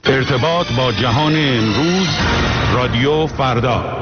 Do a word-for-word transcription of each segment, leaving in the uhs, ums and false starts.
ارتباط با جهان امروز، رادیو فردا.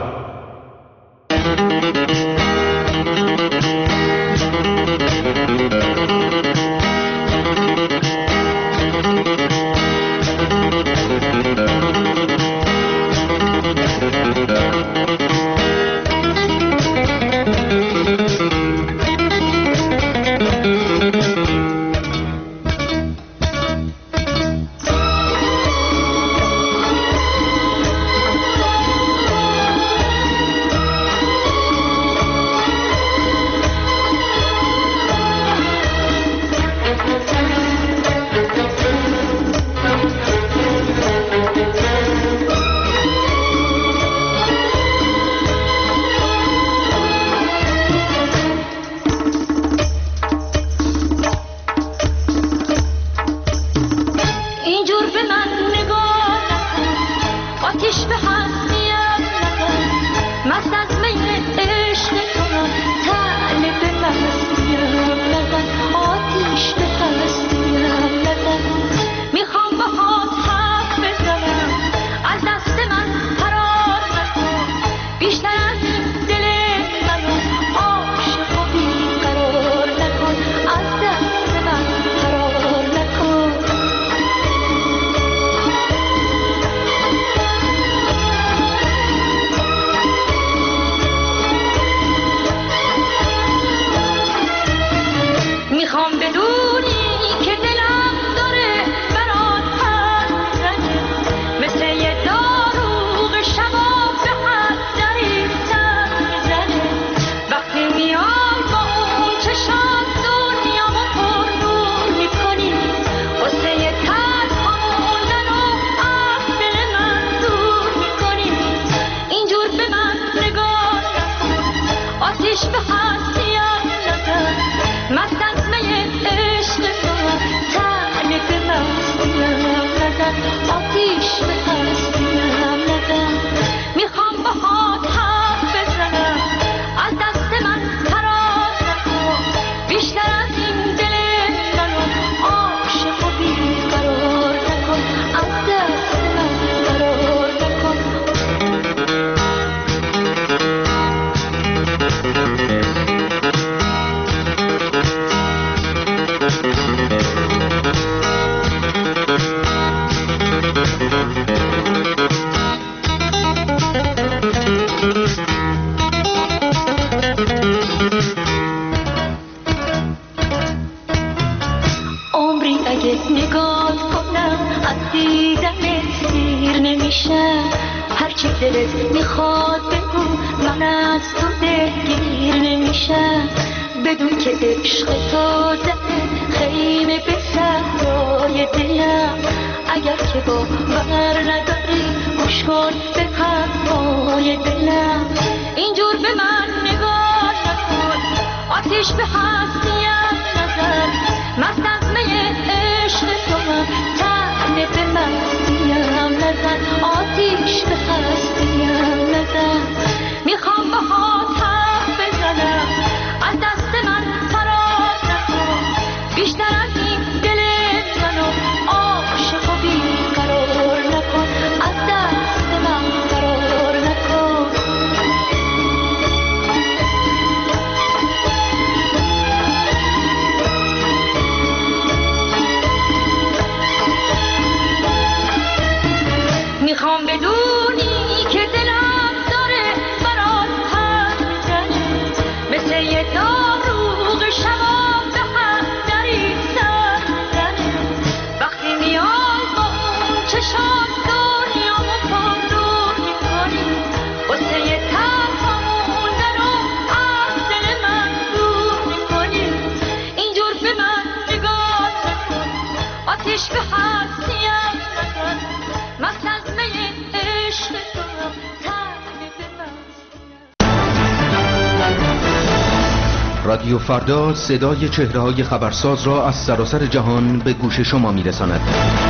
رادیو فردا صدای چهره‌های خبرساز را از سراسر جهان به گوش شما می‌رساند.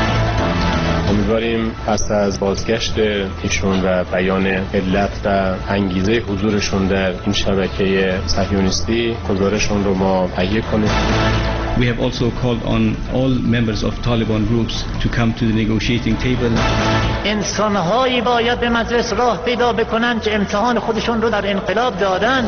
امیدواریم پس از بازگشت ایشون و بیان علت و انگیزه حضورشون در این شبکه صهیونیستی گزارشون رو ما تهیه کنیم. We have also called on all members of Taliban groups to come to the negotiating table. انسان‌هایی باید به مجلس راه پیدا بکنن که امتحان خودشون رو در انقلاب دادن.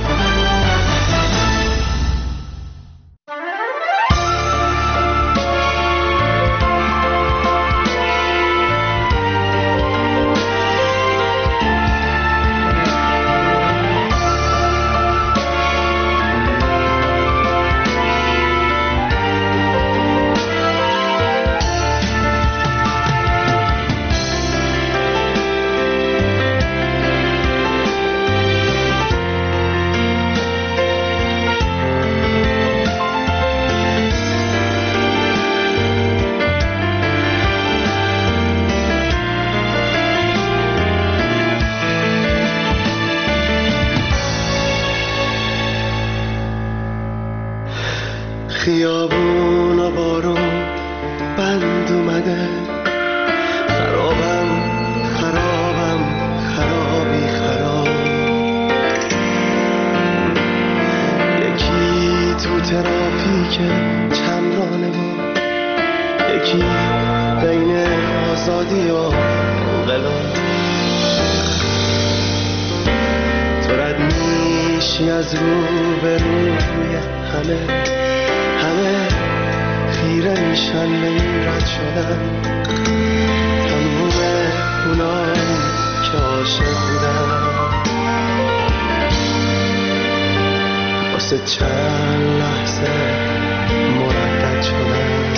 خیابون و بارون بند اومده، خرابم خرابم خرابی خراب. یکی تو ترافیک چمرانه ما، یکی بین آزادی و انقلاب. تو رد میشی از رو به روی همه، همه خیره میشن به این رد شدن. تموم اونایی که عاشق بودن واسه چند لحظه مردد شدن.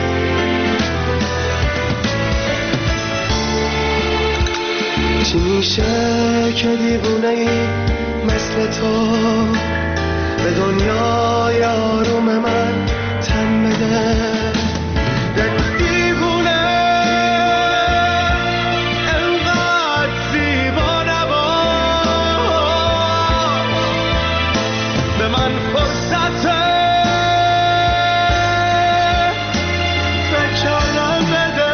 چی میشه که دیوونه ای مثل تو به دنیای آروم من تن بده؟ دیوونه انقدر زیبا نباش، به من فرصت فکر کردن بده.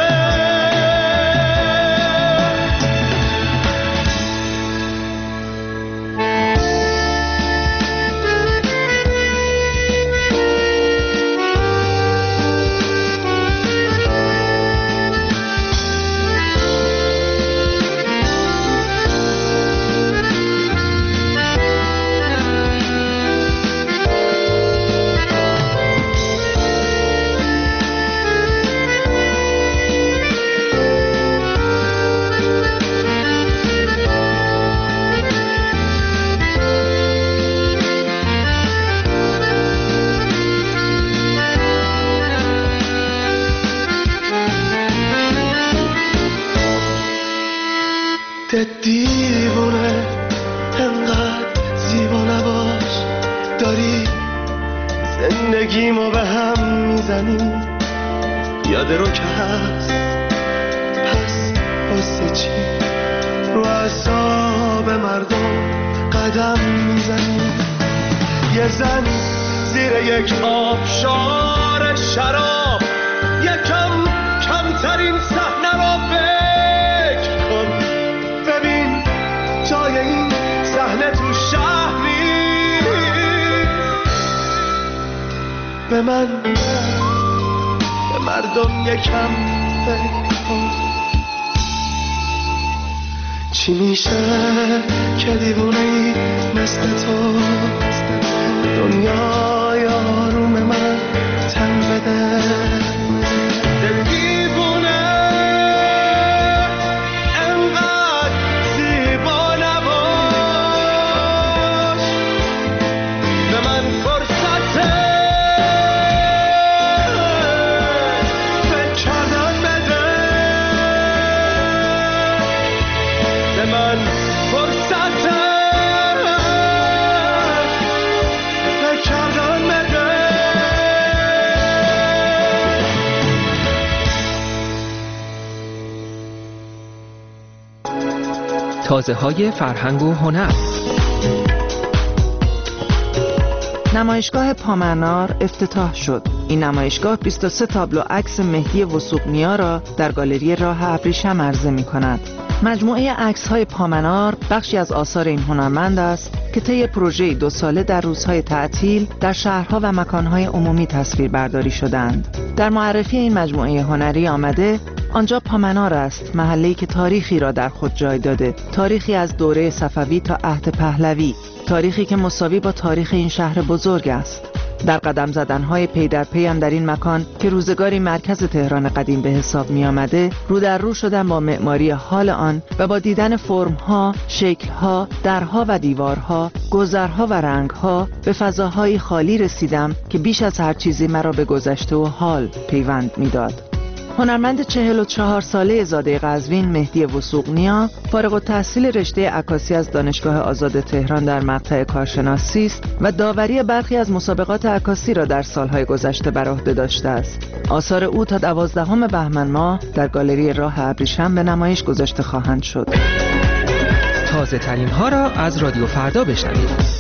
دیوونه انقدر زیبا نباش، داری زندگیمو به هم میزنی. یاد رو که هست، پس واسه چی رو اعصاب مردم قدم میزنی؟ یه زن زیر یک آبشار شراب، یکم کمترین صحنه رو فکر کن. ببین جای این صحنه تو شهری، به من به مردم یکم فکر کن. چی میشه که دیوونه ای مثل تو دنیای آروم من تن بده؟ تازه‌های فرهنگ و هنر. نمایشگاه پامنار افتتاح شد. این نمایشگاه بیست و سه تابلو عکس مهدی وثوق‌نیا را در گالری راه ابریشم عرضه می‌کند. مجموعه عکس‌های پامنار بخشی از آثار این هنرمند است که طی پروژه دو ساله در روزهای تعطیل در شهرها و مکانهای عمومی تصویر برداری شدند. در معرفی این مجموعه هنری آمده آنجا پامنار است، محله‌ای که تاریخی را در خود جای داده، تاریخی از دوره صفوی تا عهد پهلوی، تاریخی که مساوی با تاریخ این شهر بزرگ است. در قدم زدن‌های پی در پی هم در این مکان که روزگاری مرکز تهران قدیم به حساب می آمده، رو در رو شدن با معماری حال آن و با دیدن فرم‌ها، شکل‌ها، درها و دیوارها، گذرها و رنگ‌ها به فضاهای خالی رسیدم که بیش از هر چیزی مرا به گذشته و حال پیوند می‌داد. هنرمند چهل و چهار ساله زاده قزوین مهدی وثوق‌نیا فارغ التحصیل رشته عکاسی از دانشگاه آزاد تهران در مقطع کارشناسی است و داوری برخی از مسابقات عکاسی را در سالهای گذشته بر عهده داشته است. آثار او تا دوازدهم بهمن ماه در گالری راه ابریشم به نمایش گذاشته خواهند شد. تازه ترین ها را از رادیو فردا بشنوید.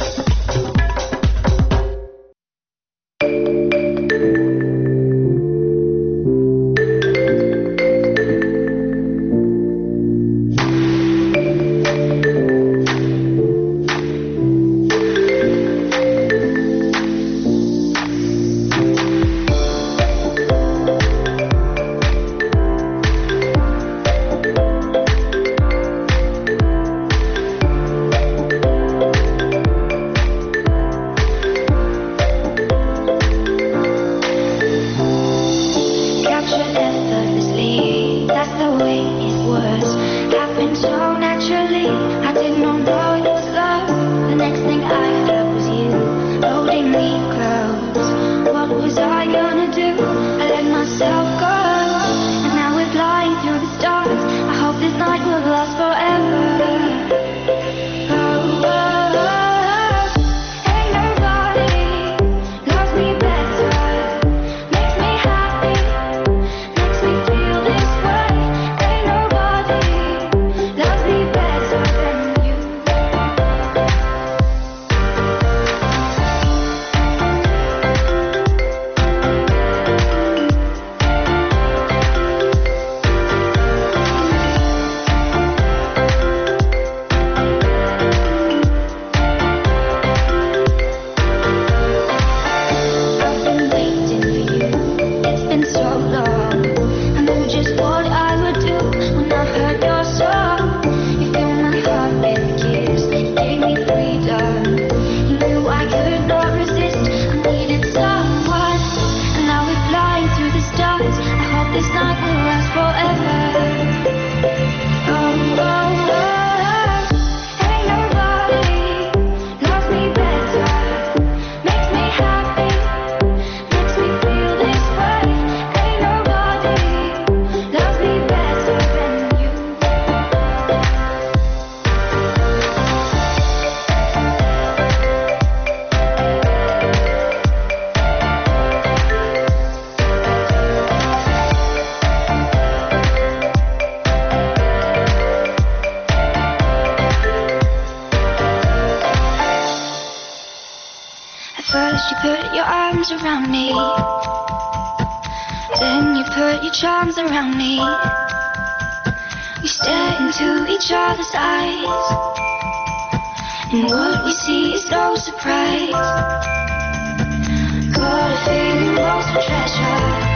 First you put your arms around me, then you put your charms around me. We stare into each other's eyes, and what we see is no surprise. Got a feeling lost for treasure.